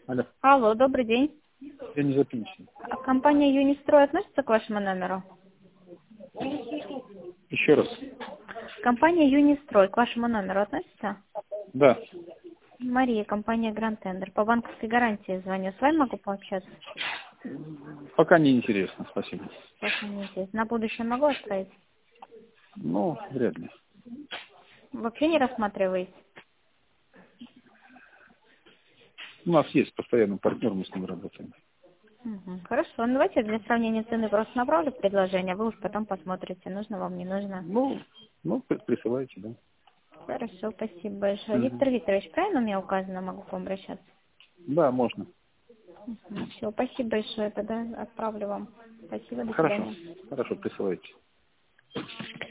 Алло, Алло, добрый день. я не запинчик. Компания Юнистрой относится к вашему номеру? Еще раз. Компания Юнистрой к вашему номеру относится? Да. Мария, компания Гранд Тендер. По банковской гарантии звоню. С вами могу пообщаться? Пока не интересно, спасибо. Пока не интересно. На будущее могу оставить? Ну, вряд ли. Вообще не рассматриваете? У нас есть постоянный партнер, мы с ним работаем. Мгм. Хорошо. Ну, давайте для сравнения цены просто направлю предложение, а вы уж потом посмотрите, нужно вам, не нужно. Ну, присылайте, да. Хорошо, спасибо большое. Мгм. Виктор Викторович, правильно у меня указано, могу к вам обращаться? Да, можно. Все, спасибо большое, тогда отправлю вам. Спасибо, до Хорошо. свидания. Хорошо, присылайте.